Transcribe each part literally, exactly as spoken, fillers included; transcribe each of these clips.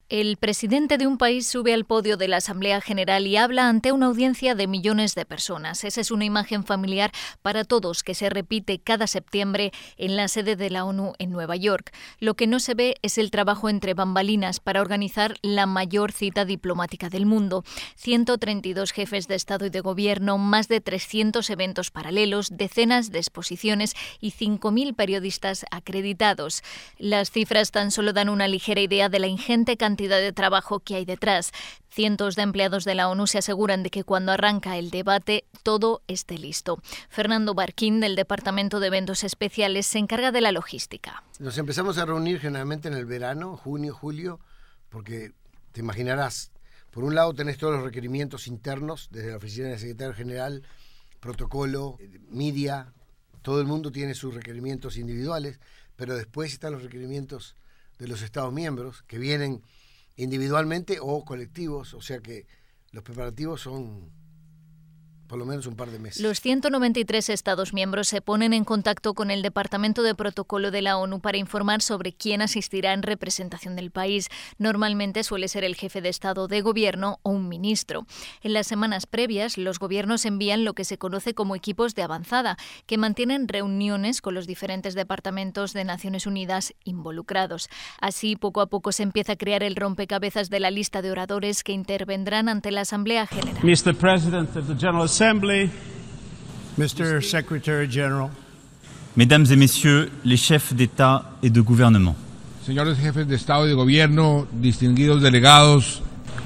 El presidente de un país sube al podio de la Asamblea General y habla ante una audiencia de millones de personas. Esa es una imagen familiar para todos que se repite cada septiembre en la sede de la ONU en Nueva York. Lo que no se ve es el trabajo entre bambalinas para organizar la mayor cita diplomática del mundo. ciento treinta y dos jefes de Estado y de Gobierno, más de trescientos eventos paralelos, decenas de exposiciones y cinco mil periodistas acreditados. Las cifras tan solo dan una ligera idea de la ingente cantidad de trabajo que hay detrás. Cientos de empleados de la ONU se aseguran de que cuando arranca el debate todo esté listo. Fernando Barquín, del Departamento de Eventos Especiales, se encarga de la logística. Nos empezamos a reunir generalmente en el verano, junio, julio, porque te imaginarás, por un lado tenés todos los requerimientos internos, desde la oficina del secretario general, protocolo, media, todo el mundo tiene sus requerimientos individuales, pero después están los requerimientos de los Estados miembros, que vienen individualmente o colectivos, o sea que los preparativos son por lo menos un par de meses. Los ciento noventa y tres Estados miembros se ponen en contacto con el Departamento de Protocolo de la ONU para informar sobre quién asistirá en representación del país. Normalmente suele ser el jefe de Estado de Gobierno o un ministro. En las semanas previas, los gobiernos envían lo que se conoce como equipos de avanzada, que mantienen reuniones con los diferentes departamentos de Naciones Unidas involucrados. Así, poco a poco se empieza a crear el rompecabezas de la lista de oradores que intervendrán ante la Asamblea General. mister President of the General Assembly, mister Secretary General, Mesdames et Messieurs les chefs d'État et de gouvernement. Señores jefes de Estado y de Gobierno, distinguidos delegados.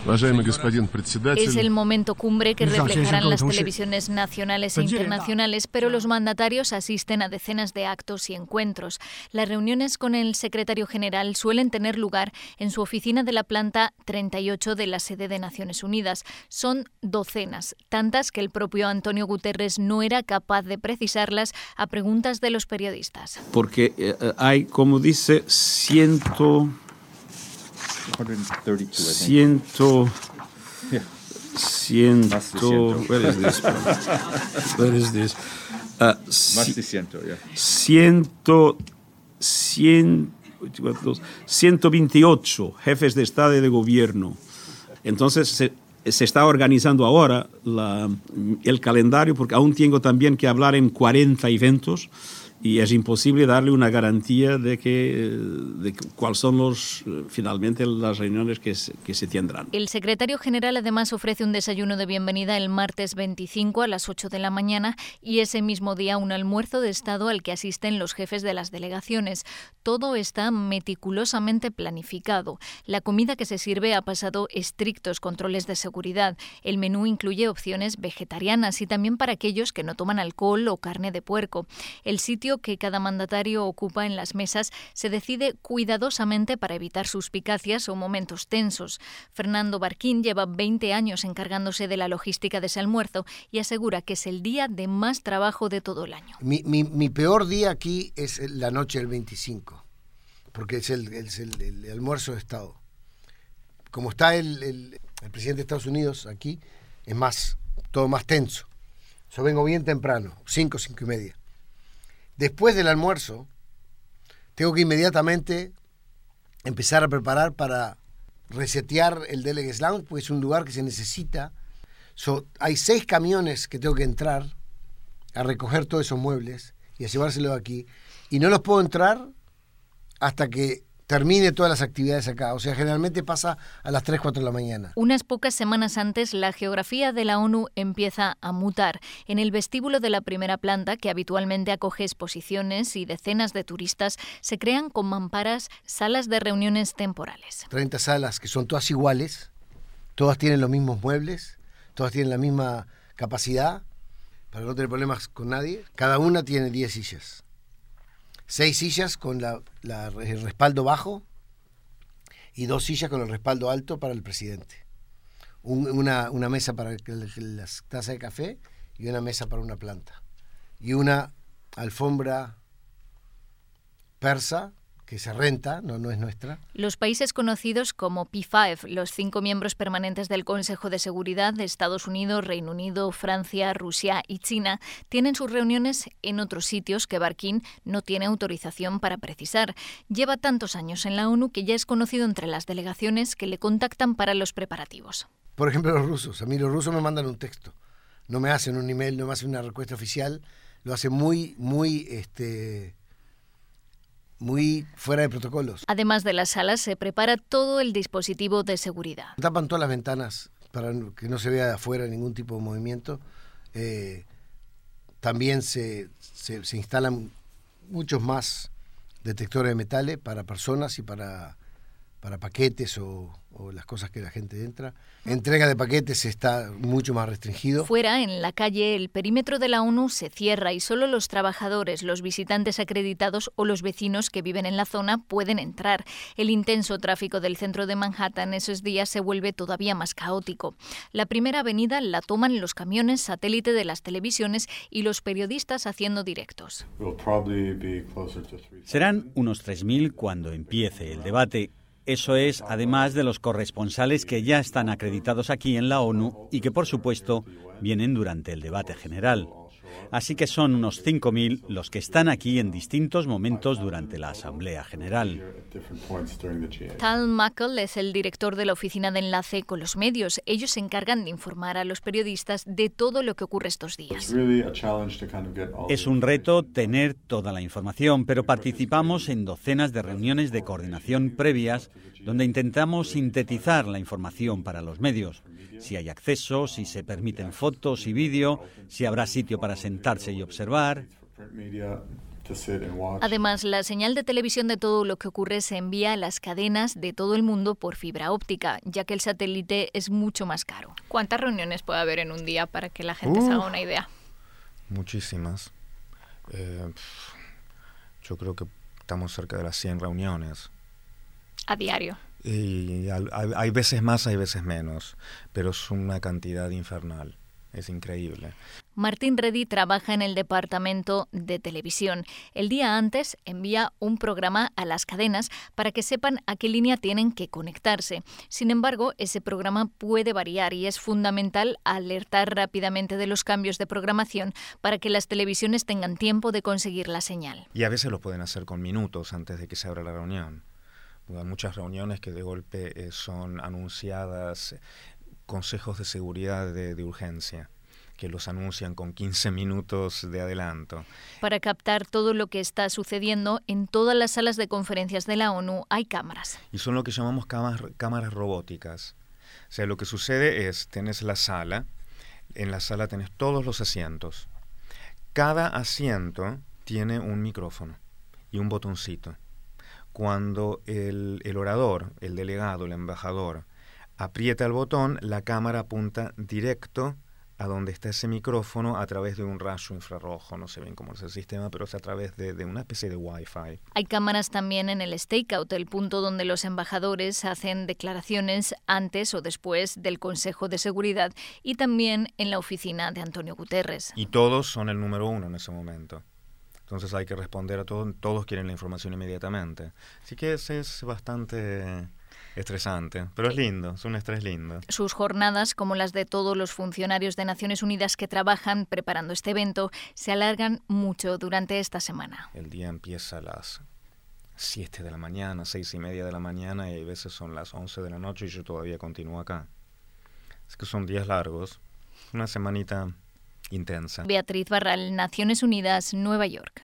Es el momento cumbre que reflejarán las televisiones nacionales e internacionales, pero los mandatarios asisten a decenas de actos y encuentros. Las reuniones con el secretario general suelen tener lugar en su oficina de la planta treinta y ocho de la sede de Naciones Unidas. Son docenas, tantas que el propio Antonio Guterres no era capaz de precisarlas a preguntas de los periodistas. Porque eh, hay, como dice, ciento... Ciento, ciento, where is this? Where is this? Uh, Más de ciento, yeah. Ciento, cien, ciento veintiocho jefes de Estado y de Gobierno. Entonces se, se está organizando ahora la, el calendario, porque aún tengo también que hablar en cuarenta eventos. Y es imposible darle una garantía de que de cuáles son los finalmente las reuniones que se, que se tendrán. El secretario general además ofrece un desayuno de bienvenida el martes veinticinco a las ocho de la mañana y ese mismo día un almuerzo de Estado al que asisten los jefes de las delegaciones. Todo está meticulosamente planificado. La comida que se sirve ha pasado estrictos controles de seguridad. El menú incluye opciones vegetarianas y también para aquellos que no toman alcohol o carne de puerco. El sitio que cada mandatario ocupa en las mesas se decide cuidadosamente para evitar suspicacias o momentos tensos. Fernando Barquín lleva veinte años encargándose de la logística de ese almuerzo y asegura que es el día de más trabajo de todo el año. Mi, mi, mi peor día aquí es la noche del veinticinco, porque es el, es el, el, el almuerzo de Estado. Como está el, el, el presidente de Estados Unidos aquí, es más, todo más tenso. Yo vengo bien temprano, cinco, cinco y media. Después del almuerzo, tengo que inmediatamente empezar a preparar para resetear el Delegates Lounge, porque es un lugar que se necesita. So, hay seis camiones que tengo que entrar a recoger todos esos muebles y a llevárselos aquí. Y no los puedo entrar hasta que termine todas las actividades acá. O sea, generalmente pasa a las tres, cuatro de la mañana. Unas pocas semanas antes, la geografía de la ONU empieza a mutar. En el vestíbulo de la primera planta, que habitualmente acoge exposiciones y decenas de turistas, se crean con mamparas salas de reuniones temporales. treinta salas que son todas iguales, todas tienen los mismos muebles, todas tienen la misma capacidad, para no tener problemas con nadie. Cada una tiene diez sillas. Seis sillas con la, la, el respaldo bajo y dos sillas con el respaldo alto para el presidente. Un, una, una mesa para las tazas de café y una mesa para una planta. Y una alfombra persa que se renta, no, no es nuestra. Los países conocidos como P cinco, los cinco miembros permanentes del Consejo de Seguridad de Estados Unidos, Reino Unido, Francia, Rusia y China, tienen sus reuniones en otros sitios que Barkin no tiene autorización para precisar. Lleva tantos años en la ONU que ya es conocido entre las delegaciones que le contactan para los preparativos. Por ejemplo, los rusos. A mí los rusos me mandan un texto. No me hacen un email, no me hacen una respuesta oficial. Lo hacen muy, muy... este muy fuera de protocolos. Además de las salas, se prepara todo el dispositivo de seguridad. Tapan todas las ventanas para que no se vea de afuera ningún tipo de movimiento. Eh, también se, se, se instalan muchos más detectores de metales para personas y para, para paquetes o, o las cosas que la gente entra. Entrega de paquetes está mucho más restringido. Fuera, en la calle, el perímetro de la ONU se cierra y solo los trabajadores, los visitantes acreditados o los vecinos que viven en la zona pueden entrar. El intenso tráfico del centro de Manhattan esos días se vuelve todavía más caótico. La primera avenida la toman los camiones satélite de las televisiones y los periodistas haciendo directos. Serán unos tres mil cuando empiece el debate. Eso es, además de los corresponsales que ya están acreditados aquí en la ONU y que, por supuesto, vienen durante el debate general. Así que son unos cinco mil los que están aquí en distintos momentos durante la Asamblea General. Tal Muckle es el director de la oficina de enlace con los medios. Ellos se encargan de informar a los periodistas de todo lo que ocurre estos días. Es un reto tener toda la información, pero participamos en docenas de reuniones de coordinación previas donde intentamos sintetizar la información para los medios. Si hay acceso, si se permiten fotos y vídeo, si habrá sitio para sentarse y observar. Además, la señal de televisión de todo lo que ocurre se envía a las cadenas de todo el mundo por fibra óptica, ya que el satélite es mucho más caro. ¿Cuántas reuniones puede haber en un día para que la gente uh, se haga una idea? Muchísimas. Eh, yo creo que estamos cerca de las cien reuniones. ¿A diario? Y hay, hay veces más, hay veces menos, pero es una cantidad infernal. Es increíble. Martín Reddy trabaja en el departamento de televisión. El día antes envía un programa a las cadenas para que sepan a qué línea tienen que conectarse. Sin embargo, ese programa puede variar y es fundamental alertar rápidamente de los cambios de programación para que las televisiones tengan tiempo de conseguir la señal. Y a veces lo pueden hacer con minutos antes de que se abra la reunión. Hay muchas reuniones que de golpe eh, son anunciadas, consejos de seguridad de, de urgencia, que los anuncian con quince minutos de adelanto. Para captar todo lo que está sucediendo, en todas las salas de conferencias de la ONU hay cámaras. Y son lo que llamamos cámaras, cámaras robóticas. O sea, lo que sucede es, tenés la sala, en la sala tenés todos los asientos. Cada asiento tiene un micrófono y un botoncito. Cuando el, el orador, el delegado, el embajador, aprieta el botón, la cámara apunta directo a donde está ese micrófono a través de un rayo infrarrojo. No sé bien cómo es el sistema, pero es a través de, de una especie de Wi-Fi. Hay cámaras también en el stakeout, el punto donde los embajadores hacen declaraciones antes o después del Consejo de Seguridad, y también en la oficina de Antonio Guterres. Y todos son el número uno en ese momento. Entonces hay que responder a todos, todos quieren la información inmediatamente. Así que es, es bastante estresante, pero es lindo, es un estrés lindo. Sus jornadas, como las de todos los funcionarios de Naciones Unidas que trabajan preparando este evento, se alargan mucho durante esta semana. El día empieza a las siete de la mañana, seis y media de la mañana, y a veces son las once de la noche y yo todavía continúo acá. Es que son días largos, una semanita intensa. Beatriz Barral, Naciones Unidas, Nueva York.